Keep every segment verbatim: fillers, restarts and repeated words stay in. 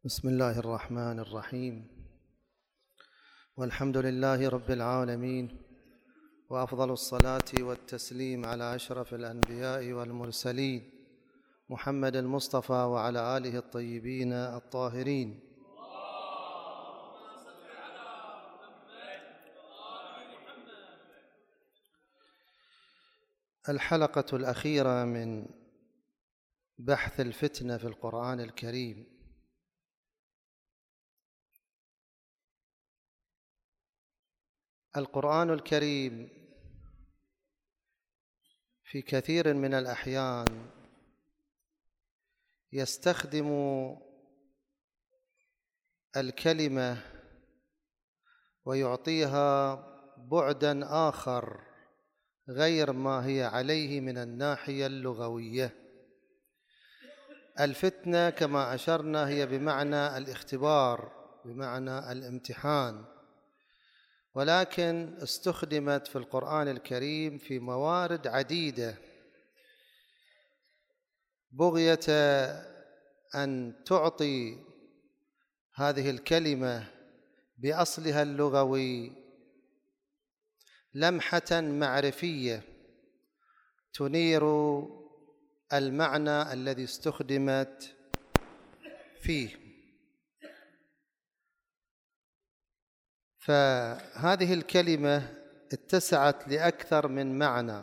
بسم الله الرحمن الرحيم، والحمد لله رب العالمين، وأفضل الصلاة والتسليم على أشرف الأنبياء والمرسلين محمد المصطفى وعلى آله الطيبين الطاهرين. الحلقة الأخيرة من بحث الفتنة في القرآن الكريم. القرآن الكريم في كثير من الأحيان يستخدم الكلمة ويعطيها بعداً آخر غير ما هي عليه من الناحية اللغوية. الفتنة كما أشرنا هي بمعنى الاختبار، بمعنى الامتحان، ولكن استخدمت في القرآن الكريم في موارد عديدة بغية أن تعطي هذه الكلمة بأصلها اللغوي لمحة معرفية تنير المعنى الذي استخدمت فيه. فهذه الكلمة اتسعت لأكثر من معنى،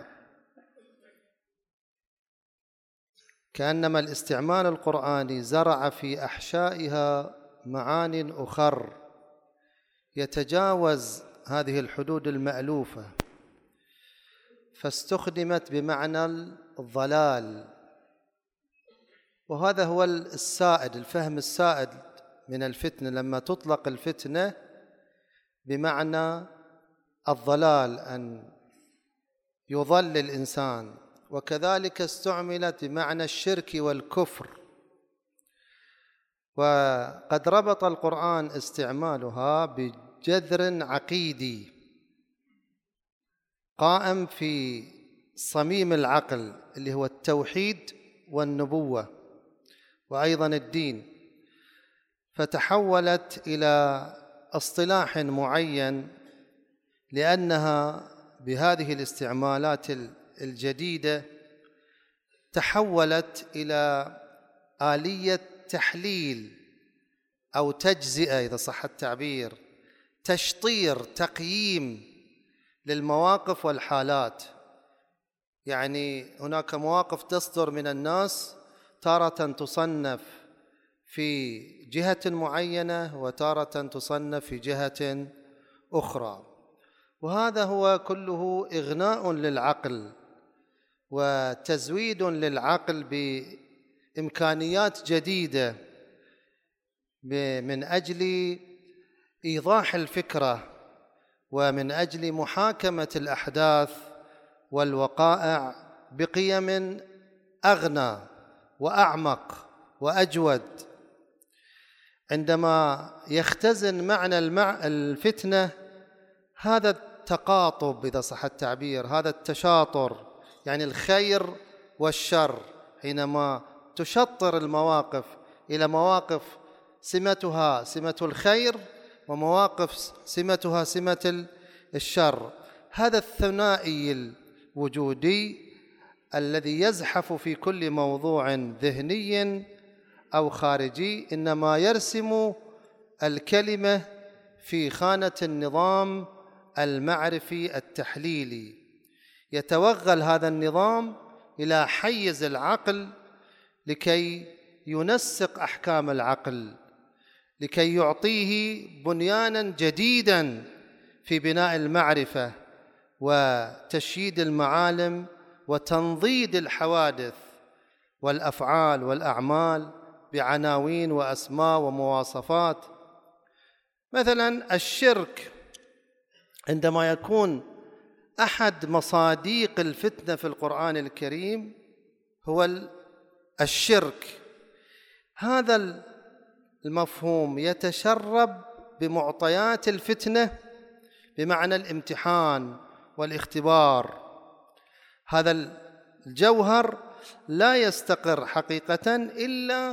كأنما الاستعمال القرآني زرع في أحشائها معان أخر يتجاوز هذه الحدود المألوفة، فاستخدمت بمعنى الضلال، وهذا هو السائد، الفهم السائد من الفتنة، لما تطلق الفتنة بمعنى الضلال، أن يضل الإنسان، وكذلك استعملت بمعنى الشرك والكفر. وقد ربط القرآن استعمالها بجذر عقيدي قائم في صميم العقل اللي هو التوحيد والنبوة وأيضا الدين، فتحولت إلى اصطلاح معين لأنها بهذه الاستعمالات الجديدة تحولت إلى آلية تحليل أو تجزئة إذا صح التعبير، تشطير، تقييم للمواقف والحالات. يعني هناك مواقف تصدر من الناس تارة تصنف في جهة معينة وتارة تصنف في جهة أخرى، وهذا هو كله إغناء للعقل وتزويد للعقل بإمكانيات جديدة من أجل إيضاح الفكرة ومن أجل محاكمة الأحداث والوقائع بقيم أغنى وأعمق وأجود. عندما يختزن معنى الفتنة هذا التقاطب إذا صح التعبير، هذا التشاطر، يعني الخير والشر، حينما تشطر المواقف إلى مواقف سمتها سمة الخير ومواقف سمتها سمة الشر، هذا الثنائي الوجودي الذي يزحف في كل موضوع ذهني أو خارجي إنما يرسم الكلمة في خانة النظام المعرفي التحليلي. يتوغل هذا النظام إلى حيز العقل لكي ينسق أحكام العقل، لكي يعطيه بنيانا جديدا في بناء المعرفة وتشييد المعالم وتنضيد الحوادث والأفعال والأعمال بعناوين وأسماء ومواصفات. مثلا الشرك، عندما يكون أحد مصاديق الفتنة في القرآن الكريم هو الشرك، هذا المفهوم يتشرب بمعطيات الفتنة بمعنى الامتحان والاختبار. هذا الجوهر لا يستقر حقيقة إلا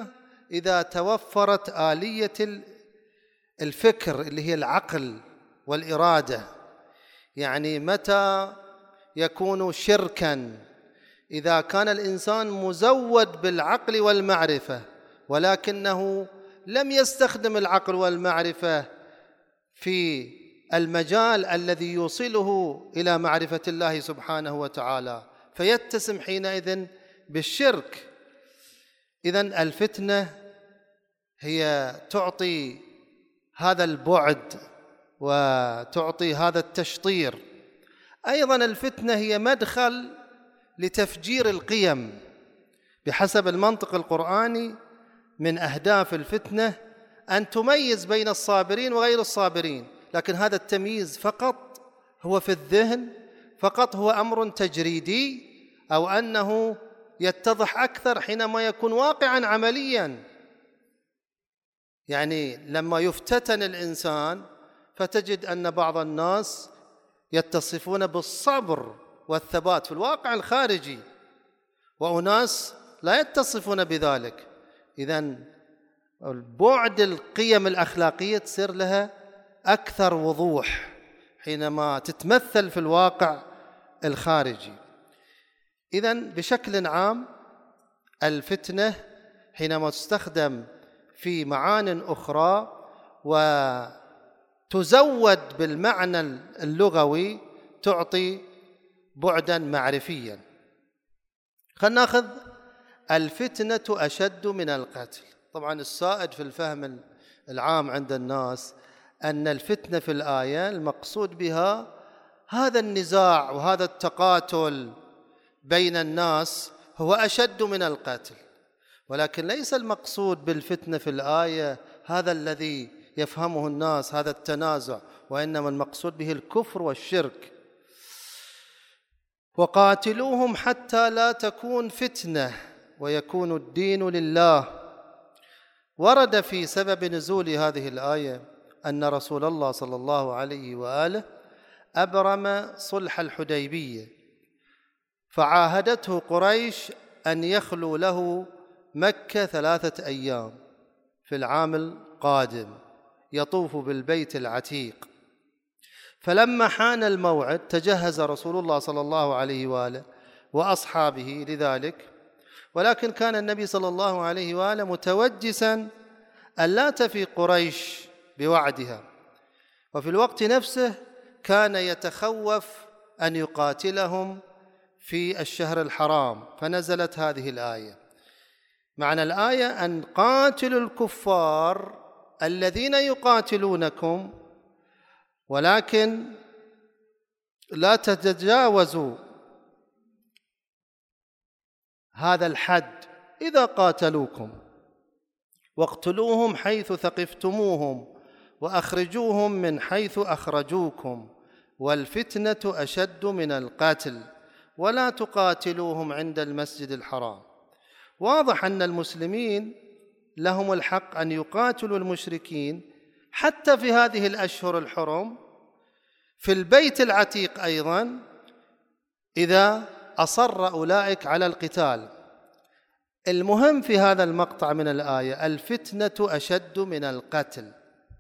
إذا توفرت آلية الفكر اللي هي العقل والإرادة. يعني متى يكون شركاً؟ إذا كان الإنسان مزود بالعقل والمعرفة ولكنه لم يستخدم العقل والمعرفة في المجال الذي يوصله إلى معرفة الله سبحانه وتعالى، فيتسم حينئذ بالشرك. إذن الفتنة هي تعطي هذا البعد وتعطي هذا التشطير. أيضا الفتنة هي مدخل لتفجير القيم بحسب المنطق القرآني. من أهداف الفتنة أن تميز بين الصابرين وغير الصابرين، لكن هذا التمييز فقط هو في الذهن، فقط هو أمر تجريدي، أو أنه يتضح أكثر حينما يكون واقعا عمليا. يعني لما يفتتن الإنسان فتجد أن بعض الناس يتصفون بالصبر والثبات في الواقع الخارجي، وأناس لا يتصفون بذلك. إذن بعد القيم الأخلاقية تصير لها أكثر وضوح حينما تتمثل في الواقع الخارجي. إذن بشكل عام الفتنة حينما تستخدم في معان أخرى وتزود بالمعنى اللغوي تعطي بعدا معرفيا. خلينا ناخذ الفتنة أشد من القتل. طبعا السائد في الفهم العام عند الناس أن الفتنة في الآية المقصود بها هذا النزاع وهذا التقاتل بين الناس هو أشد من القتل، ولكن ليس المقصود بالفتنة في الآية هذا الذي يفهمه الناس، هذا التنازع، وإنما المقصود به الكفر والشرك. وقاتلوهم حتى لا تكون فتنة ويكون الدين لله. ورد في سبب نزول هذه الآية أن رسول الله صلى الله عليه وآله أبرم صلح الحديبية، فعاهدته قريش أن يخلو له مكة ثلاثة أيام في العام القادم يطوف بالبيت العتيق. فلما حان الموعد تجهز رسول الله صلى الله عليه وآله وأصحابه لذلك، ولكن كان النبي صلى الله عليه وآله متوجسا ألا تفي قريش بوعدها، وفي الوقت نفسه كان يتخوف أن يقاتلهم في الشهر الحرام، فنزلت هذه الآية. معنى الآية أن قاتلوا الكفار الذين يقاتلونكم، ولكن لا تتجاوزوا هذا الحد إذا قاتلوكم، واقتلوهم حيث ثقفتموهم وأخرجوهم من حيث أخرجوكم، والفتنة أشد من القتل، ولا تقاتلوهم عند المسجد الحرام. واضح أن المسلمين لهم الحق أن يقاتلوا المشركين حتى في هذه الأشهر الحرم، في البيت العتيق أيضا، إذا أصر أولئك على القتال. المهم في هذا المقطع من الآية الفتنة أشد من القتل،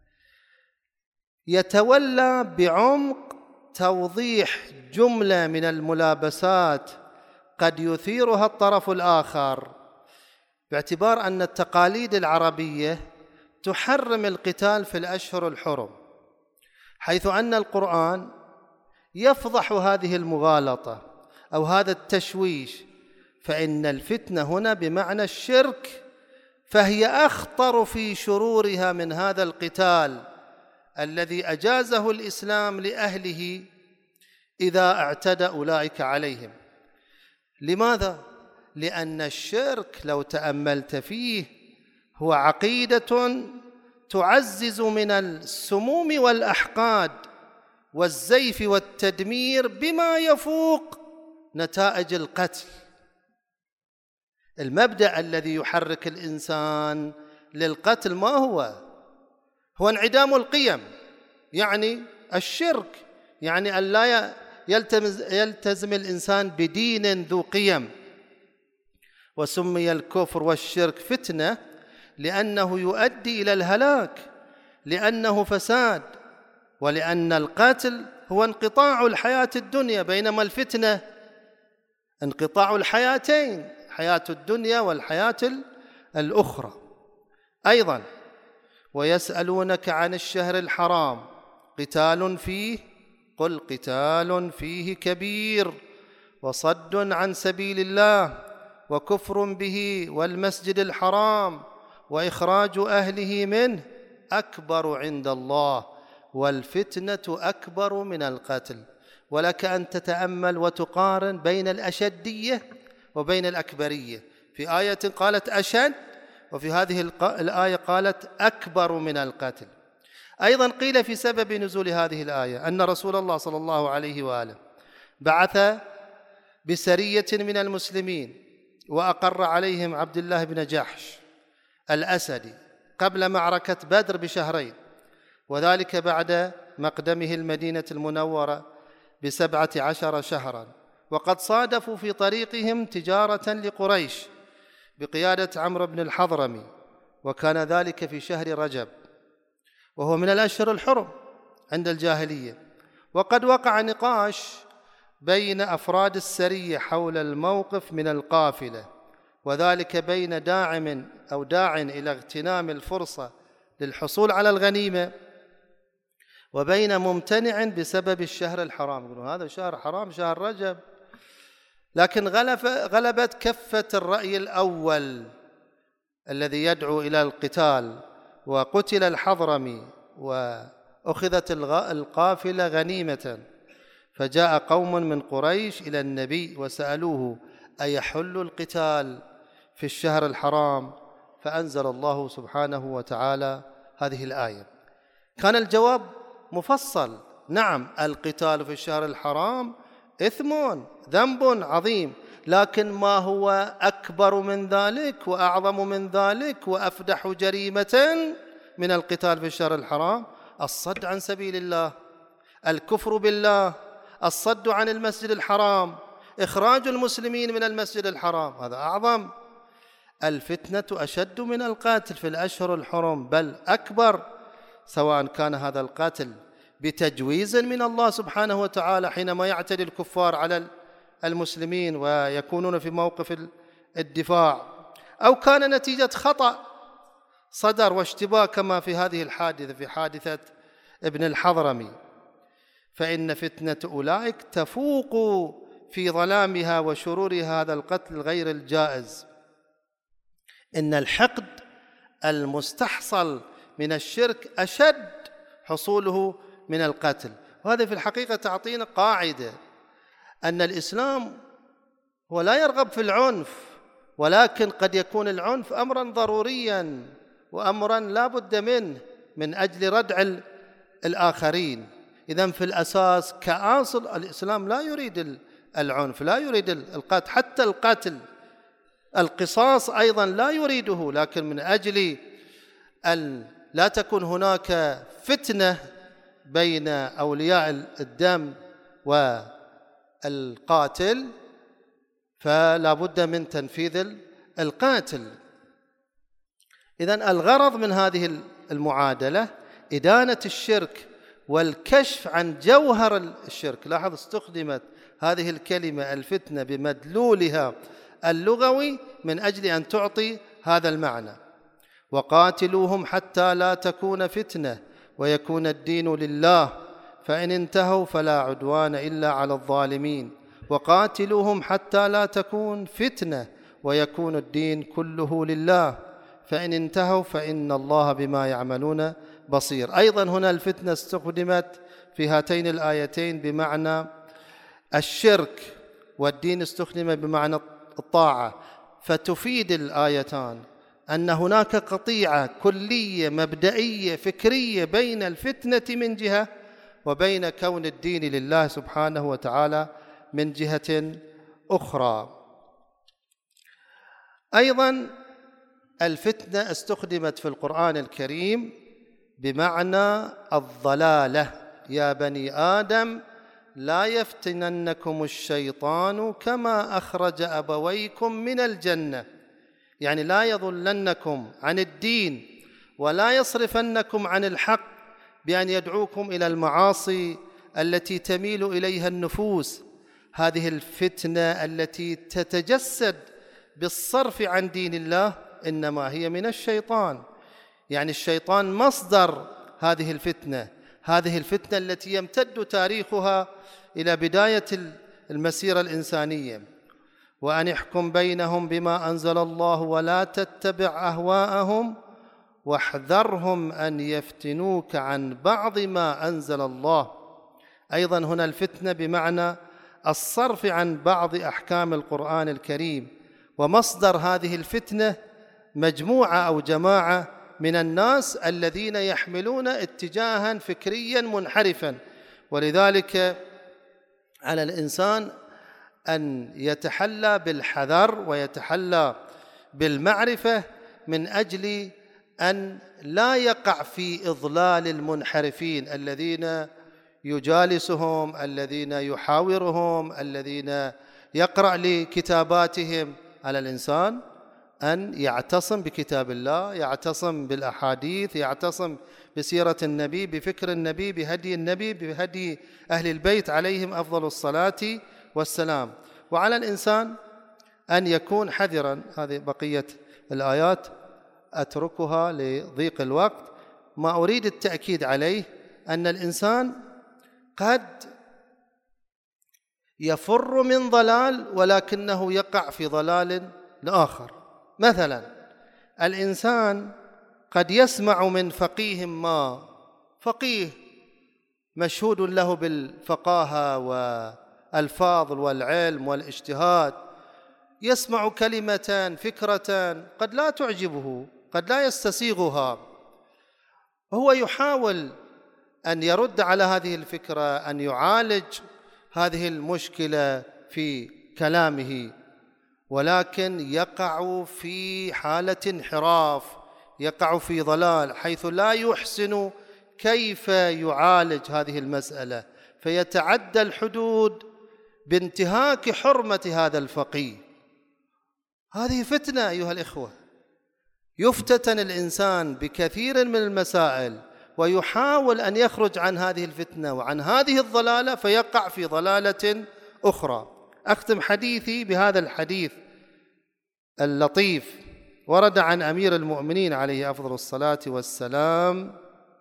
يتولى بعمق توضيح جملة من الملابسات قد يثيرها الطرف الآخر، باعتبار أن التقاليد العربية تحرم القتال في الأشهر الحرم، حيث أن القرآن يفضح هذه المغالطة أو هذا التشويش. فإن الفتنة هنا بمعنى الشرك، فهي أخطر في شرورها من هذا القتال الذي أجازه الإسلام لأهله إذا اعتدى أولئك عليهم. لماذا؟ لأن الشرك لو تأملت فيه هو عقيدة تعزز من السموم والأحقاد والزيف والتدمير بما يفوق نتائج القتل. المبدأ الذي يحرك الإنسان للقتل ما هو؟ هو انعدام القيم، يعني الشرك، يعني أن لا يلتزم الإنسان بدين ذو قيم. وسمي الكفر والشرك فتنة لأنه يؤدي إلى الهلاك، لأنه فساد، ولأن القتل هو انقطاع الحياة الدنيا، بينما الفتنة انقطاع الحياتين، حياة الدنيا والحياة الأخرى. أيضا ويسألونك عن الشهر الحرام قتال فيه قل قتال فيه كبير وصد عن سبيل الله وكفر به والمسجد الحرام وإخراج أهله منه أكبر عند الله والفتنة أكبر من القتل. ولك أن تتأمل وتقارن بين الأشدية وبين الأكبرية، في آية قالت أشد، وفي هذه الآية قالت أكبر من القتل. أيضا قيل في سبب نزول هذه الآية أن رسول الله صلى الله عليه وآله بعث بسرية من المسلمين وأقر عليهم عبد الله بن جحش الأسدي قبل معركة بدر بشهرين، وذلك بعد مقدمه المدينة المنورة بسبعة عشر شهرا، وقد صادفوا في طريقهم تجارة لقريش بقيادة عمرو بن الحضرمي، وكان ذلك في شهر رجب وهو من الأشهر الحرم عند الجاهلية. وقد وقع نقاش بين أفراد السرية حول الموقف من القافلة، وذلك بين داعم أو داع إلى اغتنام الفرصة للحصول على الغنيمة وبين ممتنع بسبب الشهر الحرام، يقولون هذا شهر حرام شهر رجب. لكن غلبت كفة الرأي الأول الذي يدعو إلى القتال، وقتل الحضرمي وأخذت القافلة غنيمة. فجاء قوم من قريش إلى النبي وسألوه أيحل القتال في الشهر الحرام؟ فأنزل الله سبحانه وتعالى هذه الآية. كان الجواب مفصل، نعم القتال في الشهر الحرام إثم ذنب عظيم، لكن ما هو أكبر من ذلك وأعظم من ذلك وأفدح جريمة من القتال في الشهر الحرام؟ الصد عن سبيل الله، الكفر بالله، الصد عن المسجد الحرام، إخراج المسلمين من المسجد الحرام، هذا أعظم. الفتنة أشد من القتل في الأشهر الحرم، بل أكبر، سواء كان هذا القتل بتجويز من الله سبحانه وتعالى حينما يعتدي الكفار على المسلمين ويكونون في موقف الدفاع، أو كان نتيجة خطأ صدر واشتباه كما في هذه الحادثة، في حادثة ابن الحضرمي، فإن فتنة أولئك تفوق في ظلامها وشرورها هذا القتل غير الجائز. إن الحقد المستحصل من الشرك أشد حصوله من القتل. وهذا في الحقيقة تعطينا قاعدة أن الإسلام هو لا يرغب في العنف، ولكن قد يكون العنف أمرا ضروريا وأمرا لا بد منه من أجل ردع الآخرين. إذن في الأساس كأصل الإسلام لا يريد العنف، لا يريد القتل، حتى القتل القصاص أيضا لا يريده، لكن من أجل أن لا تكون هناك فتنة بين أولياء الدم والقاتل فلا بد من تنفيذ القاتل. إذن الغرض من هذه المعادلة إدانة الشرك والكشف عن جوهر الشرك. لاحظ استخدمت هذه الكلمة الفتنة بمدلولها اللغوي من أجل أن تعطي هذا المعنى. وقاتلوهم حتى لا تكون فتنة ويكون الدين لله فإن انتهوا فلا عدوان إلا على الظالمين. وقاتلوهم حتى لا تكون فتنة ويكون الدين كله لله فإن انتهوا فإن الله بما يعملون بصير. أيضا هنا الفتنة استخدمت في هاتين الآيتين بمعنى الشرك، والدين استخدم بمعنى الطاعة، فتفيد الآيتان أن هناك قطيعة كلية مبدئية فكرية بين الفتنة من جهة وبين كون الدين لله سبحانه وتعالى من جهة أخرى. أيضا الفتنة استخدمت في القرآن الكريم بمعنى الضلالة. يا بني آدم لا يفتننكم الشيطان كما أخرج أبويكم من الجنة يعني لا يضلنكم عن الدين ولا يصرفنكم عن الحق بأن يدعوكم إلى المعاصي التي تميل إليها النفوس. هذه الفتنة التي تتجسد بالصرف عن دين الله إنما هي من الشيطان، يعني الشيطان مصدر هذه الفتنة، هذه الفتنة التي يمتد تاريخها إلى بداية المسيرة الإنسانية. وأن احكم بينهم بما أنزل الله ولا تتبع أهواءهم واحذرهم أن يفتنوك عن بعض ما أنزل الله. أيضا هنا الفتنة بمعنى الصرف عن بعض أحكام القرآن الكريم، ومصدر هذه الفتنة مجموعة أو جماعة من الناس الذين يحملون اتجاها فكريا منحرفا. ولذلك على الإنسان أن يتحلى بالحذر ويتحلى بالمعرفة من أجل أن لا يقع في إضلال المنحرفين الذين يجالسهم، الذين يحاورهم، الذين يقرأ لكتاباتهم. على الإنسان أن يعتصم بكتاب الله، يعتصم بالأحاديث، يعتصم بسيرة النبي، بفكر النبي، بهدي النبي، بهدي أهل البيت عليهم أفضل الصلاة والسلام. وعلى الإنسان أن يكون حذراً. هذه بقية الآيات أتركها لضيق الوقت. ما أريد التأكيد عليه أن الإنسان قد يفر من ضلال ولكنه يقع في ضلال آخر. مثلا الإنسان قد يسمع من فقيه ما، فقيه مشهود له بالفقاهة والفاضل والعلم والاجتهاد، يسمع كلمة فكرة قد لا تعجبه، قد لا يستسيغها، هو يحاول أن يرد على هذه الفكرة، أن يعالج هذه المشكلة في كلامه، ولكن يقع في حالة انحراف، يقع في ضلال، حيث لا يحسن كيف يعالج هذه المسألة، فيتعدى الحدود بانتهاك حرمة هذا الفقيه. هذه فتنة أيها الإخوة، يفتتن الإنسان بكثير من المسائل ويحاول أن يخرج عن هذه الفتنة وعن هذه الضلالة فيقع في ضلالة أخرى. أختم حديثي بهذا الحديث اللطيف، ورد عن أمير المؤمنين عليه أفضل الصلاة والسلام: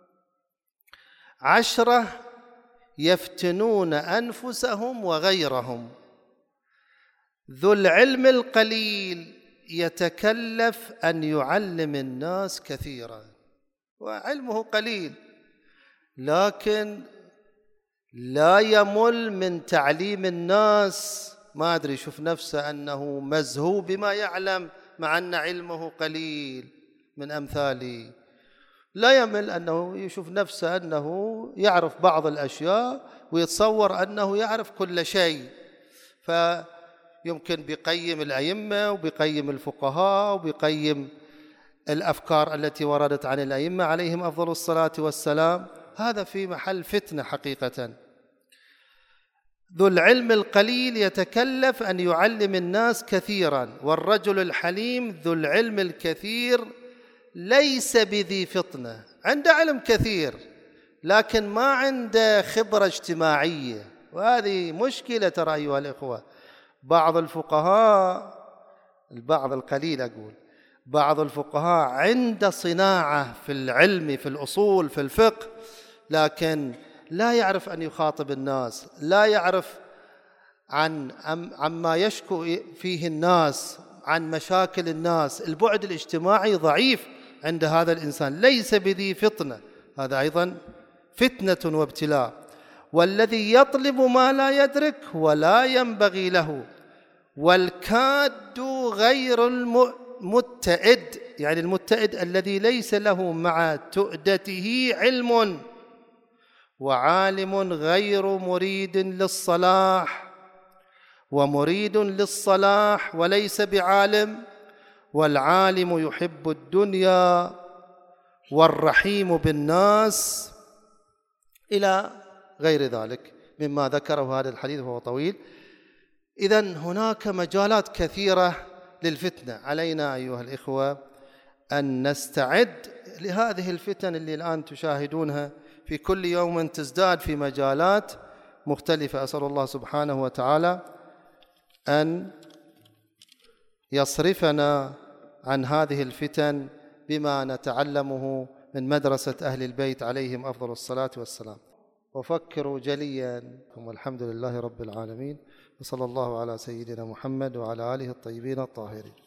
عشرة يفتنون أنفسهم وغيرهم، ذو العلم القليل يتكلف أن يعلم الناس كثيرا، وعلمه قليل لكن لا يمل من تعليم الناس، ما أدري يشوف نفسه أنه مزهو بما يعلم مع أن علمه قليل. من أمثالي لا يمل أنه يشوف نفسه أنه يعرف بعض الأشياء ويتصور أنه يعرف كل شيء، فيمكن بيقيم الأئمة وبيقيم الفقهاء وبيقيم الأفكار التي وردت عن الأئمة عليهم أفضل الصلاة والسلام. هذا في محل فتنة حقيقة. ذو العلم القليل يتكلف أن يعلم الناس كثيرا، والرجل الحليم ذو العلم الكثير ليس بذي فطنة، عنده علم كثير لكن ما عنده خبرة اجتماعية، وهذه مشكلة ترى أيها الإخوة. بعض الفقهاء، البعض القليل أقول، بعض الفقهاء عنده صناعة في العلم، في الأصول، في الفقه، لكن لا يعرف أن يخاطب الناس، لا يعرف عن عما يشكو فيه الناس، عن مشاكل الناس. البعد الاجتماعي ضعيف عند هذا الإنسان، ليس بذي فطنة، هذا أيضا فتنة وابتلاء. والذي يطلب ما لا يدرك ولا ينبغي له، والكاد غير المتئد، يعني المتئد الذي ليس له مع تؤدته علم، وعالم غير مريد للصلاح، ومريد للصلاح وليس بعالم، والعالم يحب الدنيا والرحيم بالناس، إلى غير ذلك مما ذكره هذا الحديث وهو طويل. إذن هناك مجالات كثيرة للفتنة. علينا أيها الإخوة أن نستعد لهذه الفتن اللي الآن تشاهدونها في كل يوم تزداد في مجالات مختلفة. أسأل الله سبحانه وتعالى أن يصرفنا عن هذه الفتن بما نتعلمه من مدرسة أهل البيت عليهم أفضل الصلاة والسلام. وفكروا جليا، والحمد لله رب العالمين، وصلى الله على سيدنا محمد وعلى آله الطيبين الطاهرين.